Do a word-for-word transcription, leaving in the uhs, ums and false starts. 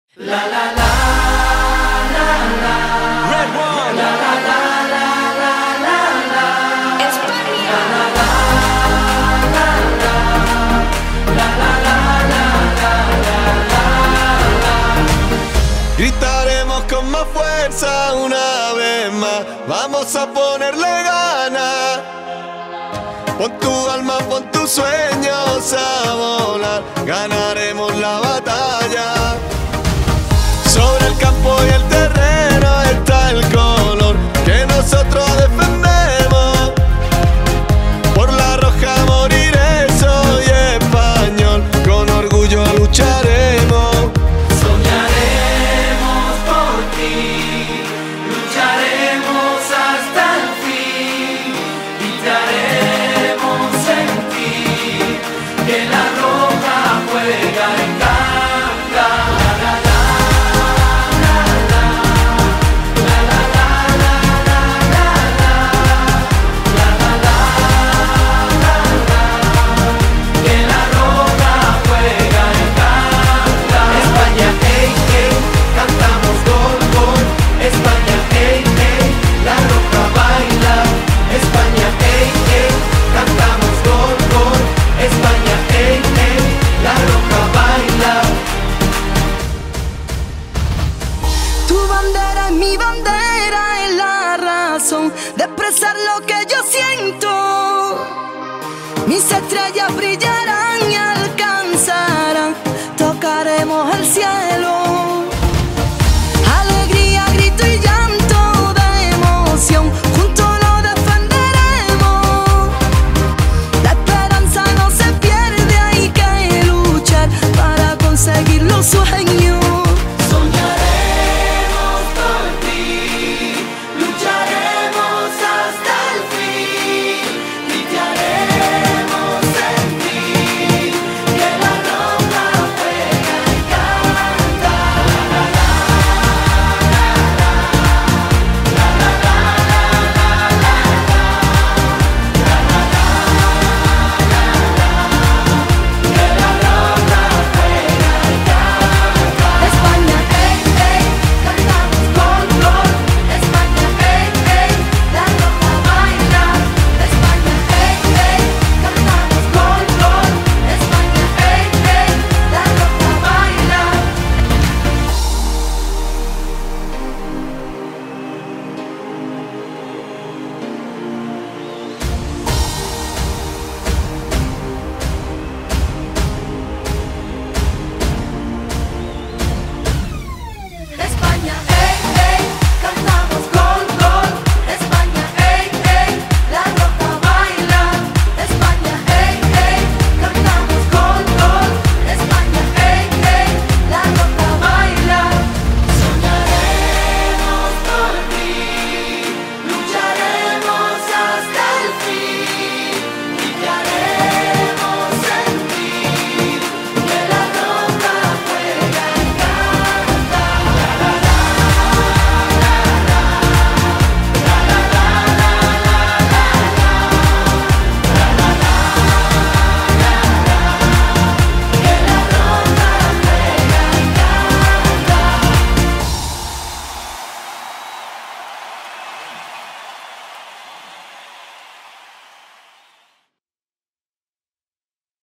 La la la la la. Red One. La la la la la la la. España. La la la la la. La la la la la la la. Gritaremos con más fuerza una vez más. Vamos a ponerle ganas. Pon tu alma, pon tus sueños a volar. Ganaremos la batalla. Sobre el campo y el terreno está el color que nosotros defendemos. Por la roja moriré, soy español. Con orgullo lucharemos. Soñaremos por ti, lucharemos hasta el fin. Gritaremos en ti que la roja juega en casa. Mi bandera es la razón de expresar lo que yo siento. Mis estrellas brillan.